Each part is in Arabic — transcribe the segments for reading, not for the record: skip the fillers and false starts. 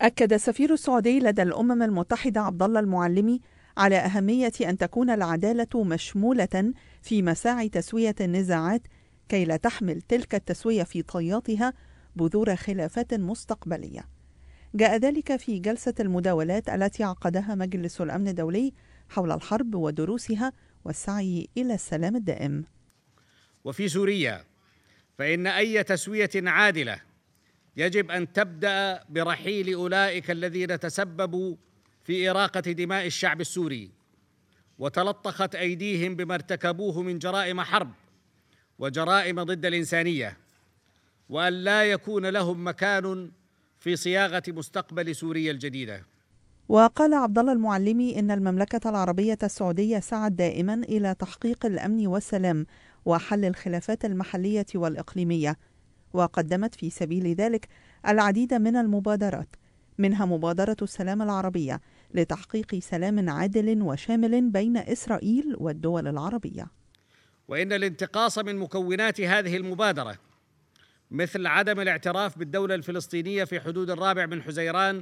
أكد السفير السعودي لدى الأمم المتحدة عبد الله المعلمي على أهمية أن تكون العدالة مشمولة في مساعي تسوية النزاعات كي لا تحمل تلك التسوية في طياتها بذور خلافات مستقبلية. جاء ذلك في جلسة المداولات التي عقدها مجلس الأمن الدولي حول الحرب ودروسها والسعي إلى السلام الدائم. وفي سوريا فإن أي تسوية عادلة يجب أن تبدأ برحيل أولئك الذين تسببوا في إراقة دماء الشعب السوري وتلطخت أيديهم بما ارتكبوه من جرائم حرب وجرائم ضد الإنسانية، وأن لا يكون لهم مكان في صياغة مستقبل سوريا الجديدة. وقال عبد الله المعلمي إن المملكة العربية السعودية سعت دائما إلى تحقيق الأمن والسلام وحل الخلافات المحلية والإقليمية، وقدمت في سبيل ذلك العديد من المبادرات، منها مبادرة السلام العربية لتحقيق سلام عادل وشامل بين إسرائيل والدول العربية. وإن الانتقاص من مكونات هذه المبادرة مثل عدم الاعتراف بالدولة الفلسطينية في حدود 4 حزيران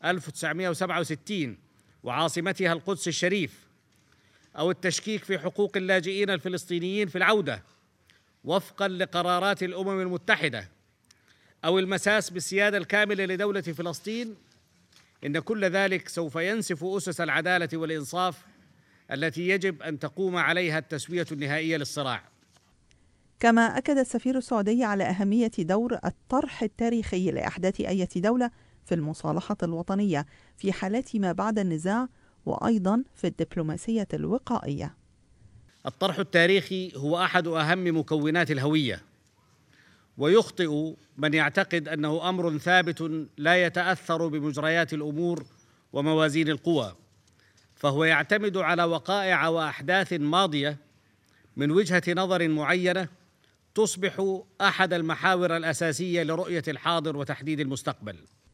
1967 وعاصمتها القدس الشريف، أو التشكيك في حقوق اللاجئين الفلسطينيين في العودة وفقاً لقرارات الأمم المتحدة، أو المساس بالسيادة الكاملة لدولة فلسطين، إن كل ذلك سوف ينسف أسس العدالة والإنصاف التي يجب أن تقوم عليها التسوية النهائية للصراع. كما أكد السفير السعودي على أهمية دور الطرح التاريخي لإحداث أي دولة في المصالحة الوطنية في حالات ما بعد النزاع، وأيضا في الدبلوماسية الوقائية. الطرح التاريخي هو أحد أهم مكونات الهوية، ويخطئ من يعتقد أنه أمر ثابت لا يتأثر بمجريات الأمور وموازين القوى، فهو يعتمد على وقائع وأحداث ماضية من وجهة نظر معينة تصبح أحد المحاور الأساسية لرؤية الحاضر وتحديد المستقبل.